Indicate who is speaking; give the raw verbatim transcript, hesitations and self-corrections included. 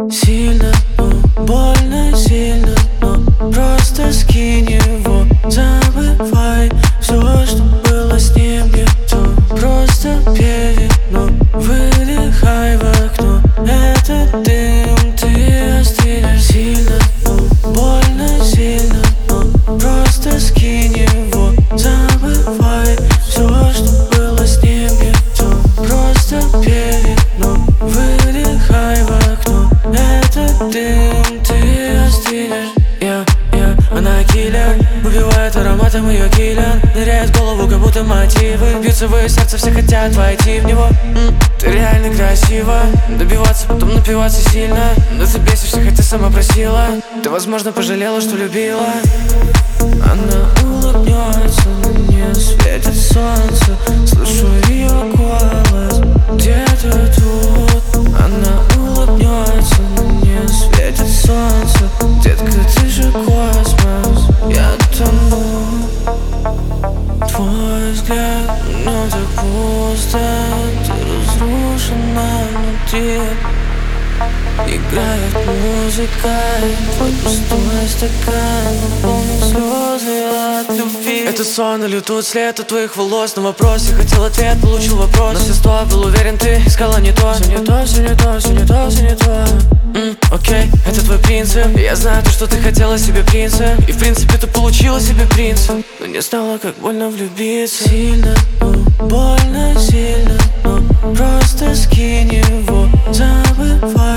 Speaker 1: Сильно, но больно сильно, но просто скинь его. Забывай все, что было с ним не то. Просто перед, но выдыхай в окно. Этот дым ты остынешь. Сильно, но больно сильно, но просто скинь его. Забывай все, что было с ним не то. Просто перед, но выдыхай в окно. Этот дым ты остынешь. Я, я, она киллер, убивает ароматом ее киллер. Ныряет в голову, как будто мотивы. Бьются в ее сердце, все хотят войти в него. М, Ты реально красива. Добиваться, потом напиваться сильно. Но ты бесишься, хотя сама просила. Ты, возможно, пожалела, что любила. Она улыбнется, на мне светит солнце. Слышу ее голос где-то тут. Она улыбнется, на мне светит солнце. Детка, ты же космос, я тону. Твой взгляд, в нем так пусто. Ты разрушена внутри. Играет музыка, твой пустой стакан наполнен слезы от любви. Это сон или тут след от твоих волос. На вопрос я хотел ответ, получил вопрос. На все сто был уверен, ты искала не то. Все не то, все не то, все не то, все не то. М, Окей, это твой принцип. Я знаю то, что ты хотела себе принца. И в принципе ты получила себе принца. Но не знала, как больно влюбиться. Сильно, но больно сильно, но просто скинь его. Забывай